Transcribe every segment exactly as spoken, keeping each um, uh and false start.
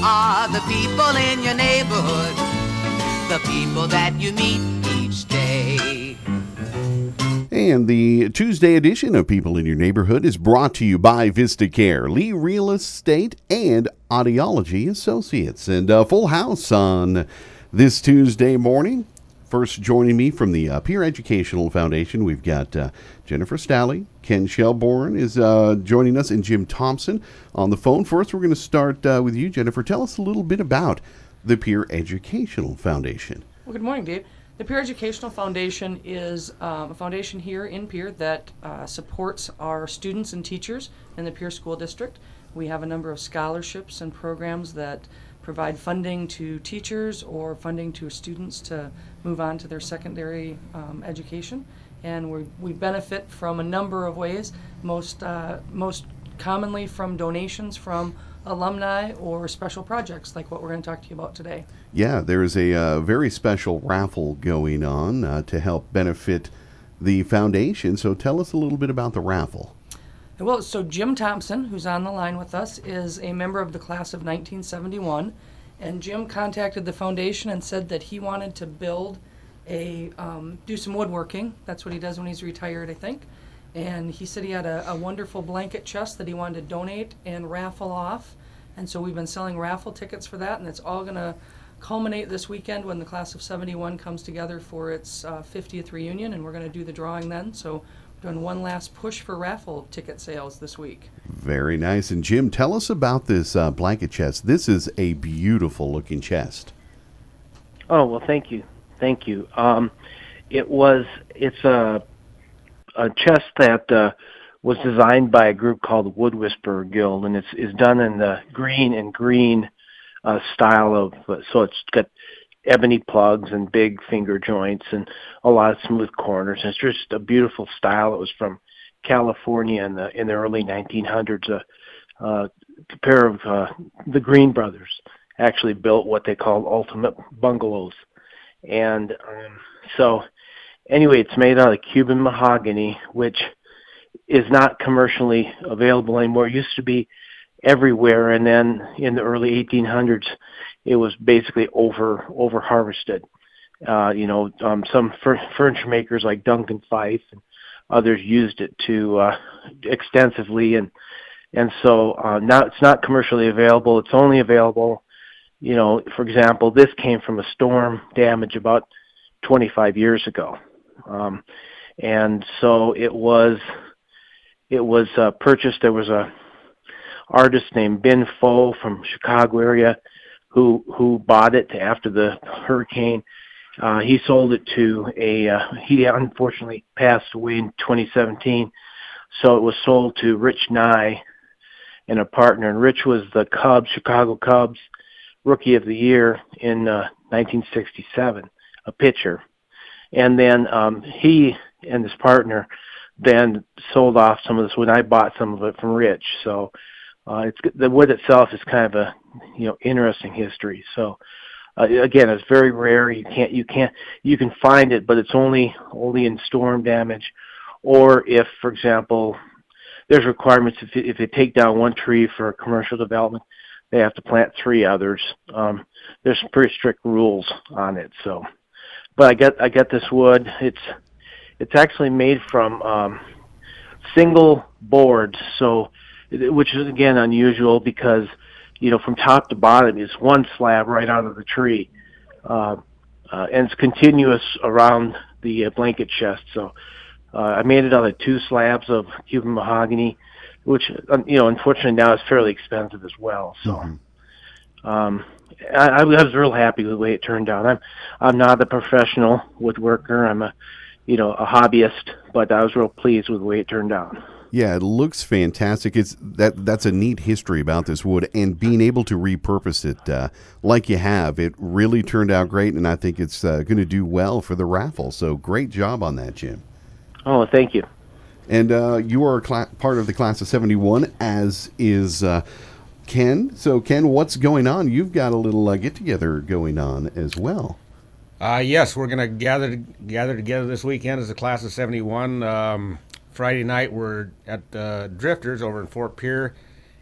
are the people in your neighborhood, the people that you meet each day. And the Tuesday edition of People in Your Neighborhood is brought to you by VistaCare, Lee Real Estate, and Audiology Associates. And a full house on this Tuesday morning. First, joining me from the uh, Peer Educational Foundation, we've got uh, Jennifer Stalley. Ken Shelbourne is uh, joining us, and Jim Thompson on the phone. First, we're going to start uh, with you, Jennifer. Tell us a little bit about the Peer Educational Foundation. Well, good morning, Dave. The Peer Educational Foundation is um, a foundation here in Peer that uh, supports our students and teachers in the Peer School District. We have a number of scholarships and programs that provide funding to teachers or funding to students to move on to their secondary um, education. And we we benefit from a number of ways, most, uh, most commonly from donations from alumni or special projects like what we're going to talk to you about today. Yeah, there is a uh, very special raffle going on uh, to help benefit the foundation. So tell us a little bit about the raffle. Well, so Jim Thompson, who's on the line with us, is a member of the class of nineteen seventy-one. And Jim contacted the foundation and said that he wanted to build a, um, do some woodworking. That's what he does when he's retired, I think. And he said he had a, a wonderful blanket chest that he wanted to donate and raffle off. And so we've been selling raffle tickets for that, and it's all going to culminate this weekend when the class of seventy-one comes together for its uh, fiftieth reunion, and we're going to do the drawing then. So we're doing one last push for raffle ticket sales this week. Very nice. And Jim, tell us about this uh, blanket chest. This is a beautiful looking chest. Oh, well, thank you. Thank you. Um, it was, it's a, a chest that uh, was designed by a group called the Wood Whisperer Guild, and it's, it's done in the green and green uh, style of, uh, so it's got ebony plugs and big finger joints and a lot of smooth corners. And it's just a beautiful style. It was from California in the in the early nineteen hundreds. A, uh, a pair of uh, the Green brothers actually built what they called ultimate bungalows. And um, so anyway, it's made out of Cuban mahogany, which is not commercially available anymore. It used to be everywhere, and then in the early eighteen hundreds, it was basically over over harvested. Uh, you know, um, some fur- furniture makers like Duncan Fife and others used it to uh, extensively, and and so uh, now it's not commercially available. It's only available, you know, for example, this came from a storm damage about twenty-five years ago, um, and so it was it was uh, purchased. There was a artist named Ben Foe from Chicago area who who bought it after the hurricane. Uh, he sold it to a, uh, he unfortunately passed away in twenty seventeen, so it was sold to Rich Nye and a partner. And Rich was the Cubs, Chicago Cubs Rookie of the Year in uh, nineteen sixty-seven, a pitcher. And then um, he and his partner then sold off some of this wood. I bought some of it from Rich. So uh, it's the wood itself is kind of a, you know, interesting history. So uh, again, it's very rare. You can't, you can't, you can find it, but it's only only in storm damage, or if, for example, there's requirements if if they take down one tree for commercial development, they have to plant three others. Um, there's some pretty strict rules on it. So, but I get I get this wood. It's it's actually made from um, single boards, so which is again unusual because, you know, from top to bottom is one slab right out of the tree, uh, uh, and it's continuous around the uh, blanket chest. So uh, I made it out of two slabs of Cuban mahogany, which, you know, unfortunately now is fairly expensive as well. So mm-hmm. um, I, I was real happy with the way it turned out. I'm I'm not a professional woodworker. I'm a, you know, a hobbyist, but I was real pleased with the way it turned out. Yeah, it looks fantastic. It's that that's a neat history about this wood, and being able to repurpose it uh, like you have, it really turned out great, and I think it's uh, going to do well for the raffle. So great job on that, Jim. Oh, thank you. And uh, you are a cl- part of the class of seventy-one, as is uh, Ken. So, Ken, what's going on? You've got a little uh, get-together going on as well. Uh, yes, we're going to gather gather together this weekend as a class of seventy-one. Um, Friday night, we're at uh, Drifters over in Fort Pierre,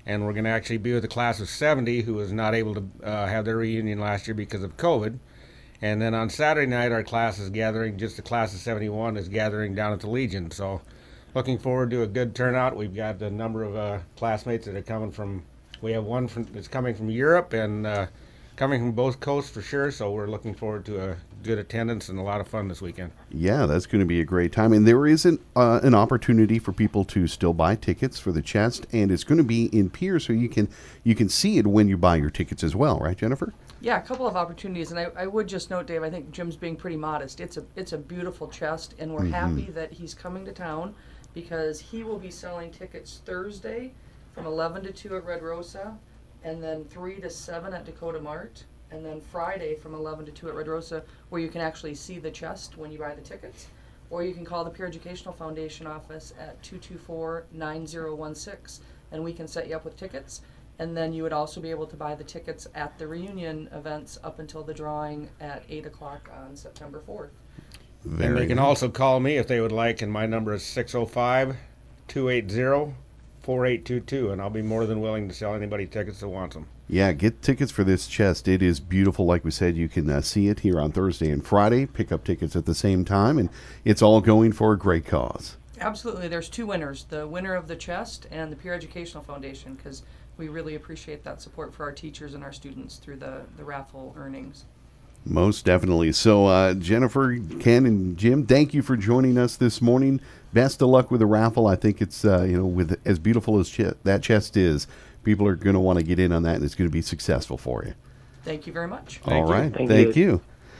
and we're going to actually be with the class of seventy who was not able to uh, have their reunion last year because of COVID. And then on Saturday night, our class is gathering, just the class of seventy-one is gathering down at the Legion. So looking forward to a good turnout. We've got a number of uh, classmates that are coming from, we have one from, that's coming from Europe and uh, coming from both coasts for sure. So we're looking forward to a good attendance and a lot of fun this weekend. Yeah, that's going to be a great time. And there is an, uh, an opportunity for people to still buy tickets for the chest, and it's going to be in Pierre, so you can you can see it when you buy your tickets as well, right, Jennifer? Yeah, a couple of opportunities, and I, I would just note, Dave, I think Jim's being pretty modest. It's a it's a beautiful chest, and we're Mm-hmm. happy that he's coming to town because he will be selling tickets Thursday from eleven to two at Red Rosa, and then three to seven at Dakota Mart, and then Friday from eleven to two at Red Rosa, where you can actually see the chest when you buy the tickets. Or you can call the Peer Educational Foundation office at two two four, nine zero one six, and we can set you up with tickets. And then you would also be able to buy the tickets at the reunion events up until the drawing at eight o'clock on September fourth. Very And they can nice. also call me if they would like, and my number is six oh five, two eight zero, four eight two two, and I'll be more than willing to sell anybody tickets that wants them. Yeah, get tickets for this chest. It is beautiful. Like we said, you can uh, see it here on Thursday and Friday. Pick up tickets at the same time, and it's all going for a great cause. Absolutely. There's two winners, the winner of the chest and the Peer Educational Foundation, because we really appreciate that support for our teachers and our students through the, the raffle earnings. Most definitely. So, uh, Jennifer, Ken, and Jim, thank you for joining us this morning. Best of luck with the raffle. I think it's, uh, you know, with as beautiful as ch- that chest is, people are going to want to get in on that, and it's going to be successful for you. Thank you very much. All you. right. Thank Thank you. you.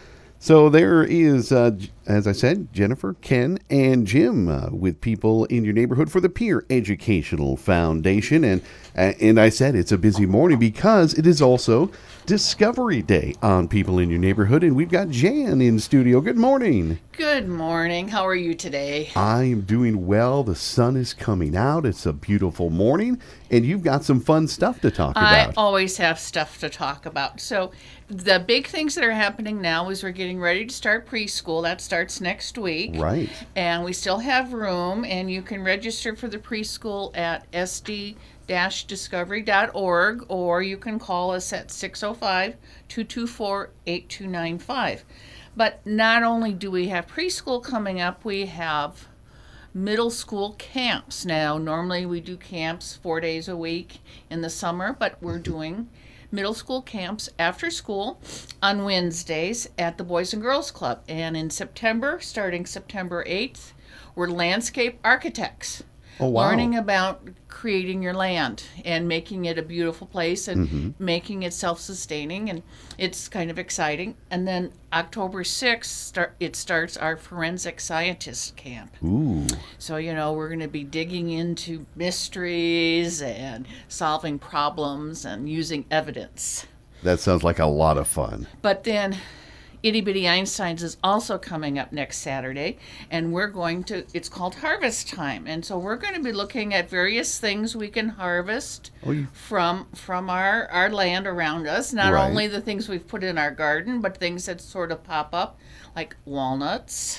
So there is, uh, J- as I said, Jennifer, Ken, and Jim uh, with people in your neighborhood for the Peer Educational Foundation. And uh, and I said it's a busy morning because it is also Discovery Day on People in Your Neighborhood. And we've got Jan in studio. Good morning. Good morning. How are you today? I am doing well. The sun is coming out. It's a beautiful morning. And you've got some fun stuff to talk I about. always have stuff to talk about. So, the big things that are happening now is we're getting ready to start preschool. That starts next week. Right. And we still have room, and you can register for the preschool at s d dash discovery dot org, or you can call us at six oh five, two two four, eight two nine five. But not only do we have preschool coming up, we have middle school camps now. Normally we do camps four days a week in the summer, but we're doing middle school camps after school on Wednesdays at the Boys and Girls Club. And in September, starting September eighth, we're landscape architects. Oh, wow. Learning about creating your land and making it a beautiful place and Mm-hmm. making it self-sustaining, and it's kind of exciting. And then October sixth, start, it starts our forensic scientist camp. Ooh. So, you know, we're going to be digging into mysteries and solving problems and using evidence. That sounds like a lot of fun. But then Itty Bitty Einsteins is also coming up next Saturday, and we're going to, it's called Harvest Time. And so we're going to be looking at various things we can harvest Oh, you- from from our, our land around us. Not Right. only the things we've put in our garden, but things that sort of pop up, like walnuts.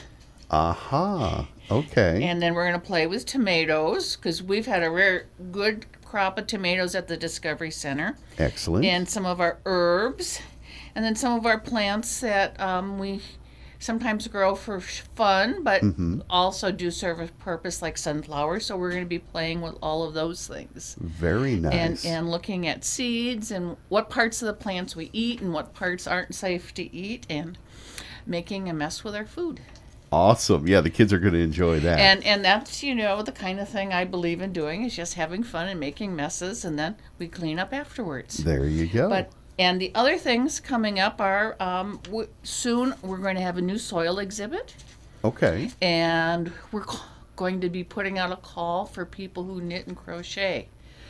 Aha. Okay. And then we're going to play with tomatoes, because we've had a rare good crop of tomatoes at the Discovery Center. Excellent. And some of our herbs, and then some of our plants that um, we sometimes grow for sh- fun, but Mm-hmm. also do serve a purpose, like sunflowers. So we're going to be playing with all of those things. Very nice. And, and looking at seeds and what parts of the plants we eat and what parts aren't safe to eat, and making a mess with our food. Awesome. Yeah, the kids are going to enjoy that. And and that's, you know, the kind of thing I believe in doing, is just having fun and making messes, and then we clean up afterwards. there you go. But and the other things coming up are um, w- soon we're going to have a new soil exhibit, okay. and we're c- going to be putting out a call for people who knit and crochet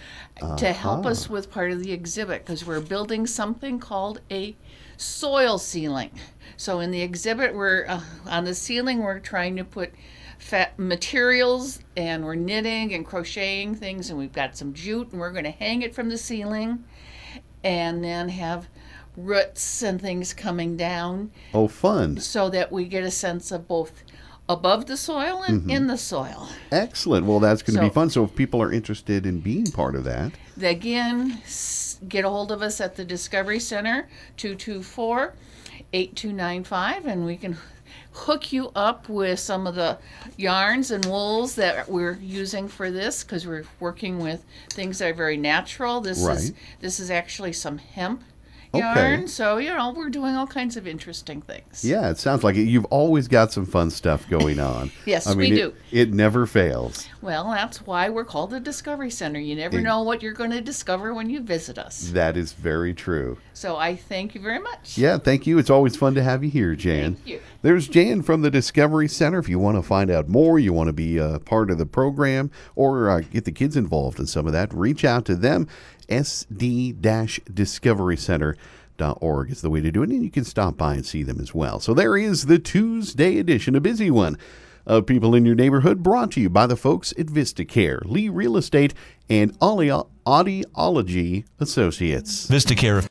to help Uh-huh. us with part of the exhibit, because we're building something called a soil ceiling. So in the exhibit, we're uh, on the ceiling, we're trying to put fat materials, and we're knitting and crocheting things, and we've got some jute, and we're going to hang it from the ceiling, and then have roots and things coming down, Oh, fun. so that we get a sense of both above the soil and Mm-hmm. in the soil. Excellent. Well, that's going to be So- fun. So if people are interested in being part of that, Again, s- get a hold of us at the Discovery Center, two two four, eight two nine five, and we can hook you up with some of the yarns and wools that we're using for this, because we're working with things that are very natural. This is Right. this is actually some hemp Okay. yarn, so you know we're doing all kinds of interesting things. yeah, it sounds like it. You've always got some fun stuff going on. Yes, I we mean, do. It, it never fails. Well, that's why we're called the Discovery Center. You never Ex- know what you're going to discover when you visit us. That is very true. So I thank you very much. Yeah, thank you. It's always fun to have you here, Jan. Thank you. There's Jan from the Discovery Center. If you want to find out more, you want to be a part of the program, or uh, get the kids involved in some of that, reach out to them. S D Discovery Center dot org is the way to do it, and you can stop by and see them as well. So there is the Tuesday edition, a busy one, of People in Your Neighborhood, brought to you by the folks at VistaCare, Lee Real Estate, and Audio- Audiology Associates. VistaCare